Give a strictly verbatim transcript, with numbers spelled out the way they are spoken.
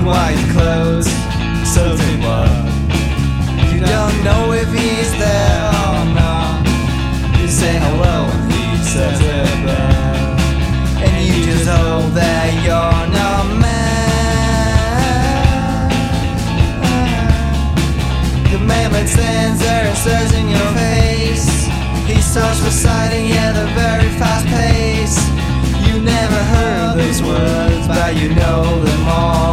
in white clothes, soaked blood. You don't know if he's there or not. You say hello and he says it back, and you just hope that you're not mad. The mailman stands there and stares in your face. He starts reciting at a very fast pace. You never heard those words, but you know them all.